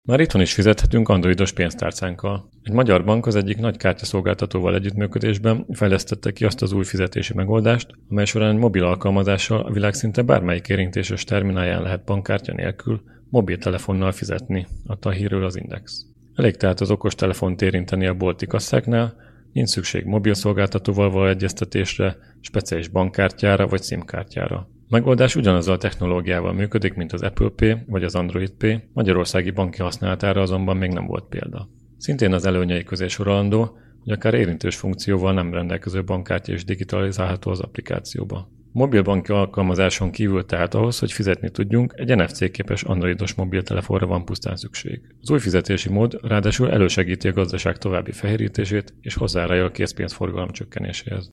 Már itthon is fizethetünk androidos pénztárcánkkal. Egy magyar bank az egyik nagy kártyaszolgáltatóval együttműködésben fejlesztette ki azt az új fizetési megoldást, amely során egy mobil alkalmazással a világ szinte bármelyik érintéses terminálján lehet bankkártya nélkül mobiltelefonnal fizetni, adta a hírről az Index. Elég tehát az okostelefont érinteni a bolti kasszáknál, nincs szükség mobil szolgáltatóval való egyeztetésre, speciális bankkártyára vagy SIM-kártyára. A megoldás ugyanazzal a technológiával működik, mint az Apple Pay vagy az Android Pay, magyarországi banki használatára azonban még nem volt példa. Szintén az előnyei közé sorolandó, hogy akár érintős funkcióval nem rendelkező bankkártya is digitalizálható az applikációba. A mobil banki alkalmazáson kívül tehát ahhoz, hogy fizetni tudjunk, egy NFC-képes androidos mobiltelefonra van pusztán szükség. Az új fizetési mód ráadásul elősegíti a gazdaság további fehérítését és hozzájárul a készpénzforgalom csökkenéséhez.